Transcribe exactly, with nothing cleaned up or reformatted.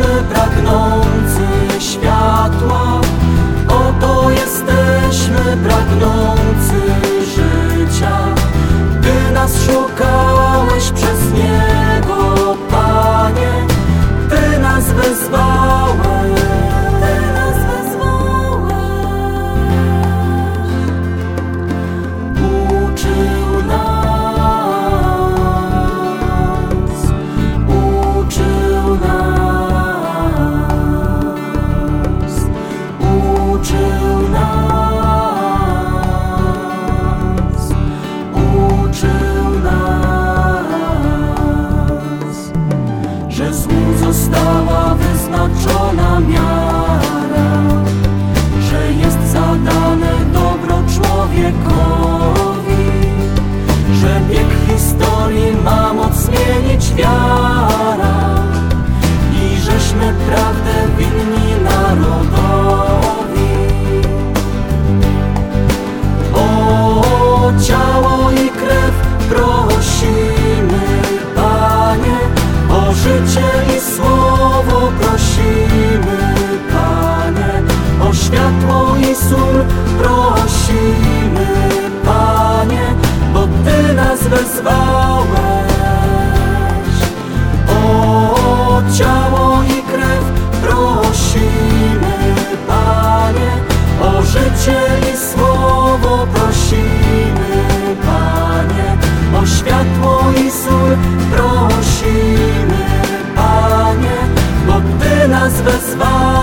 jesteśmy pragnący światła, oto jesteśmy pragnący życia. Ty nas szukałeś przez Niego, Panie, Ty nas wezwałeś, Ty nas wezwałeś. Uczył nas, uczył nas, uczył nas, uczył nas, że złu została wyznaczona miara, że jest zadane dobro człowiekowi, że bieg historii ma moc zmienić wiara i żeśmy prawdę winni narodowi. O ciało i krew prosimy, Panie, o życie i słowo prosimy, Panie, o światło i sól prosimy, Panie, bo Ty nas wezwałeś. O ciało i krew prosimy, Panie, o życie i słowo prosimy, Panie, o światło i sól prosimy, Panie, bo Ty nas wezwałeś.